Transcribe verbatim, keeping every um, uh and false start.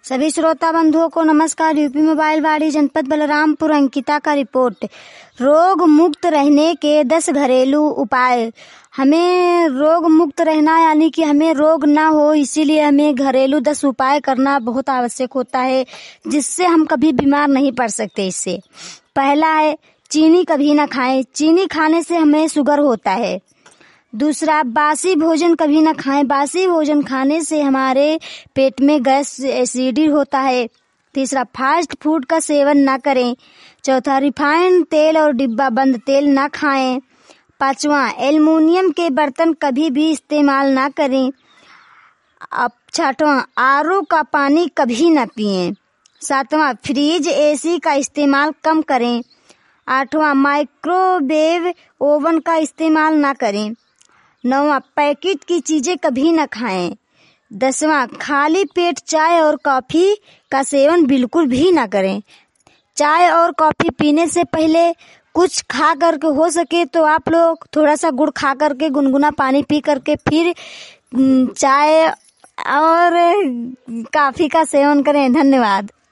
सभी श्रोता बंधुओं को नमस्कार। यूपी मोबाइल वाड़ी जनपद बलरामपुर अंकिता का रिपोर्ट। रोग मुक्त रहने के दस घरेलू उपाय। हमें रोग मुक्त रहना यानी कि हमें रोग ना हो, इसीलिए हमें घरेलू दस उपाय करना बहुत आवश्यक होता है, जिससे हम कभी बीमार नहीं पड़ सकते। इससे पहला है चीनी कभी ना खाएं। चीनी खाने से हमें शुगर होता है। दूसरा, बासी भोजन कभी न खाएं। बासी भोजन खाने से हमारे पेट में गैस एसिडिटी होता है। तीसरा, फास्ट फूड का सेवन ना करें। चौथा, रिफाइंड तेल और डिब्बा बंद तेल ना खाएं। पांचवा, एल्युमिनियम के बर्तन कभी भी इस्तेमाल ना करें। अब छठवां, आर ओ का पानी कभी ना पिएं। सातवां, फ्रिज एसी का इस्तेमाल कम करें। आठवां, माइक्रोवेव ओवन का इस्तेमाल ना करें। नौवां, पैकेट की चीजें कभी न खाएं। दसवां, खाली पेट चाय और कॉफी का सेवन बिल्कुल भी ना करें। चाय और कॉफी पीने से पहले कुछ खा करके, हो सके तो आप लोग थोड़ा सा गुड़ खा करके, गुनगुना पानी पी करके फिर चाय और कॉफी का सेवन करें। धन्यवाद।